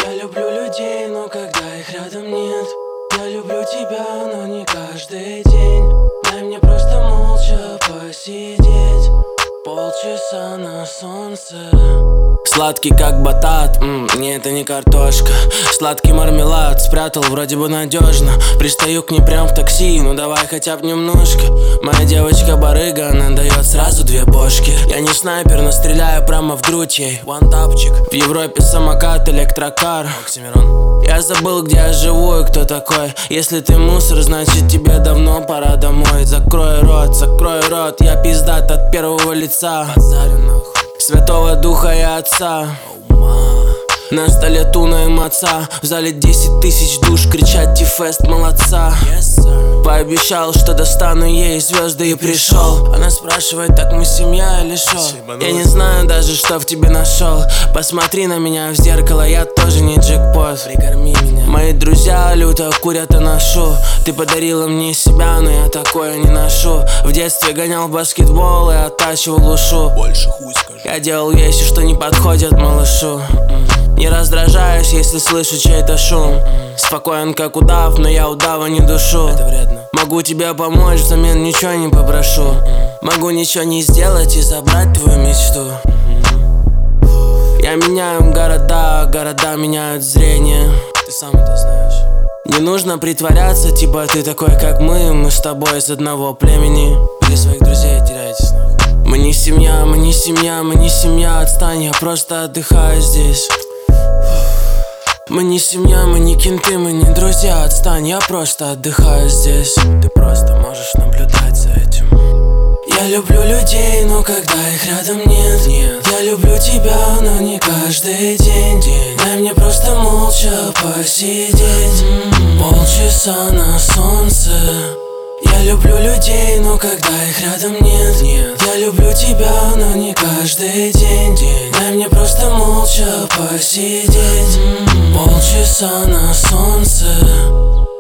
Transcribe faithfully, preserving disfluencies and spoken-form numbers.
Я люблю людей, но когда их рядом нет. Я люблю тебя, но не каждый день. Дай мне просто молча посидеть полчаса на солнце. Сладкий как батат, м, не, это не картошка. Сладкий мармелад, спрятал вроде бы надежно. Пристаю к ней прям в такси, ну давай хотя бы немножко. Моя девочка барыга, она дает сразу две бошки. Я не снайпер, но стреляю прямо в грудь ей. Вантапчик. В Европе самокат, электрокар. Оксимирон. Я забыл, где я живу и кто такой. Если ты мусор, значит тебе давно пора домой. Закрой рот, закрой рот, я пиздат от первого лица. Святого Духа и Отца. На столе туна и маца. В зале десять тысяч душ кричат Ти-фест молодца. yes, Пообещал, что достану ей звезды и пришел. Она спрашивает, так мы семья или шо? Я не знаю даже, что в тебе нашел. Посмотри на меня в зеркало, я тоже не джекпот. Прикорми меня. Мои друзья люто курят и ношу. Ты подарила мне себя, но я такое не ношу. В детстве гонял в баскетбол и оттачивал ушу. Больше хуй скажи. Я делал вещи, что не подходят малышу. Не раздражаюсь, если слышу чей-то шум. Спокоен как удав, но я удава не душу. Это вредно. Могу тебе помочь, взамен ничего не попрошу. Могу ничего не сделать и забрать твою мечту. Я меняю города, города меняют зрение. Ты сам это знаешь. Не нужно притворяться, типа ты такой как мы. Мы с тобой из одного племени. Или своих друзей теряетесь нахуй. Мы не семья, мы не семья, мы не семья. Отстань, я просто отдыхаю здесь. Мы не семья, мы не кенты, мы не друзья. Отстань, я просто отдыхаю здесь. Ты просто можешь наблюдать за этим. Я люблю людей, но когда их рядом нет, нет. Я люблю тебя, но не каждый день, день. Дай мне просто молча посидеть mm-hmm. полчаса на солнце. Я люблю людей, но когда их рядом нет, нет. Я люблю тебя, но не каждый день, день. Дай мне просто молча посидеть mm-hmm. полчаса на солнце.